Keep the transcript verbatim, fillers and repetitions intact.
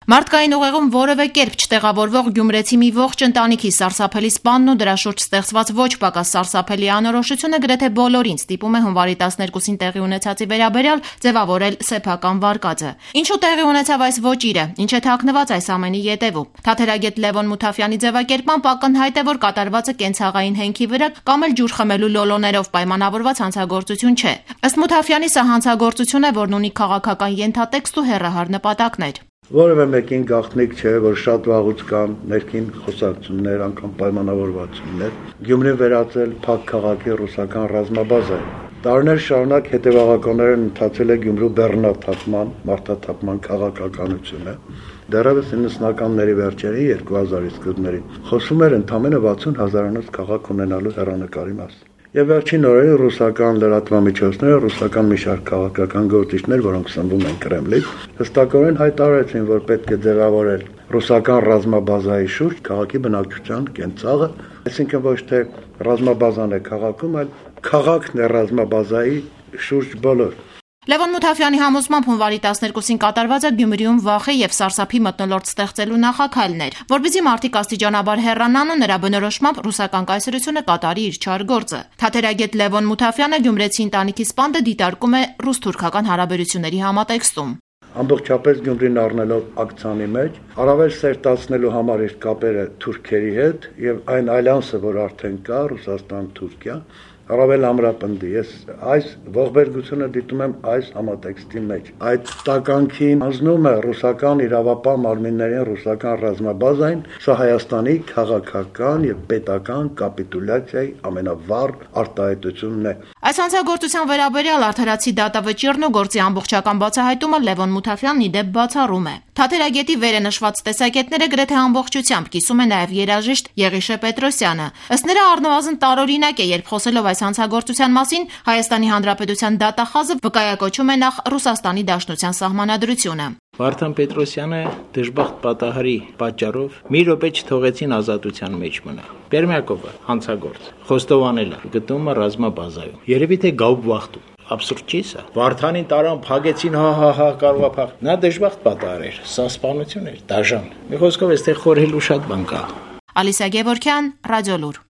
Մարդկային ուղեղում որևէ կերպ չտեղավորվող Գյումրեցի մի ողջ ընտանիքի սարսափելի սպանն ու դրա շուրջ ստեղծված ոչ պակաս սարսափելի անորոշությունը գրեթե բոլորին ստիպում է հունվարի տասներկուսին տեղի ունեցածի վերաբերյալ ձևավորել սեփական վարկածը։ Ինչու տեղի ունեցավ այս ոճիրը, ինչ է թաքնված այս ամենի ետևում։ Թատերագետ Լևոն Մութաֆյանի ձևակերպմամբ ակնհայտ է, որ կատարվածը կենցաղային հենքի վրա կամ էլ ջուր խմելու լոլոներով պայմանավորված հանցագործություն չէ։ Ըստ Մութաֆյանի սա հանցագործություն է, որն ունի քաղաքական ենթատեքստ ու հեռահար նպատակներ։ Որևէ մեկին գաղտնիք չէ, որ շատ վաղուց կան ներքին խոսակցություններ, անգամ պայմանավորվածություններ Գյումրին վերածել փակ քաղաքի ռուսական ռազմաբազայի։ Տարիներ շարունակ հետևողականներ են ընթացել է Գյումրու բեռնաթափման, մարդաթափման քաղաքականությունը։ Դեռևս իննսունականների վերջերին երկու հազարի սկզբներին խոսում էր ընդամենը վաթսուն հազարանոց քաղաք ունենալու հեռանկարի մասին։ Եվ վերջին օրերին ռուսական լրատվամիջոցները, ռուսական մի շարք քաղաքական գործիչներ, որոնք սնվում են Կրեմլից, հստակորեն հայտարարեցին, որ պետք է ձևավորել ռուսական ռազմաբազայի շուրջ քաղաքի բնակչության կենցաղը, այսինքն ոչ թե ռազմաբազան է քաղաքում, այլ քաղաքն է ռազմաբազայի շուրջ բոլոր։ Լևոն Մութաֆյանի համոզմամբ հունվարի տասներկուսին կատարվածը Գյումրիում վախի եւ սարսափի մթնոլորտ ստեղծելու նախաքայլն էր, որպեսզի մարդիկ աստիճանաբար հեռանան ու նրա բնորոշմամբ ռուսական կայսրությունը կատարի իր չար գործը։ Թատերագետ Լևոն Մութաֆյանը Գյումրեցի ընտանիքի սպանդը դիտարկում է ռուս-թուրքական հարաբերությունների համատեքստում։ Ամբողջապես Գյումրին առնելով ակցիանի մեջ, առավել սերտացնելու համար իր կապերը թուրքերի հետ եւ այն ալյանսը, որ արդեն կա Ռուսաստան-Թուրքիա, առավել ամրապնդի։ Ես այս ողբերգությունը դիտում եմ այս համատեքստի մեջ։ Այդ տականքին հանձնում է ռուսական իրավապահ մարմիններին ռուսական ռազմաբազային, սա Հայաստանի քաղաքական եւ պետական կապիտուլյացիայի ամենավառ արտահայտությունն է։ Այս հանցագործության վերաբերյալ արդարացի դատավճիռն ու գործի ամբողջական բացահայտումը Լևոն Մութաֆյանն ի դեպ բացառում է։ Թատերագետի վերը նշված տեսակետները գրեթե ամբողջությամբ կիսում է նաև երաժիշտ Եղիշե Պետրոսյանը։ Ըստ նրա առնվազն տարօրինակ է, երբ խոսելով այս հանցագործության մասին Հայաստանի Հանրապետության դատախազը վկայակոչում է նախ Ռուսաստանի Դաշնության սահմանադրությունը։ Վարդան Պետրոսյանը դժբախտ պատահարի պատճառով մի րոպե չթողեցին ազատության մեջ մնալ։ Պերմյակովը հանցագործ, Խոստովանելը գտնումը ռազմաբազայում։ Երևի թե գաուբ վախտում։ Абսուրդ չի սա։ Վարդանին տարան փագեցին, հա հա հա կարող է փախ։ Նա դժբախտ պատահար էր, սա սպանություն էր, դաժան։ Մի խոսքով, այստեղ խորհելու շատ բան կա։ Ալիսա Գևորգյան, Ռադիոլուր։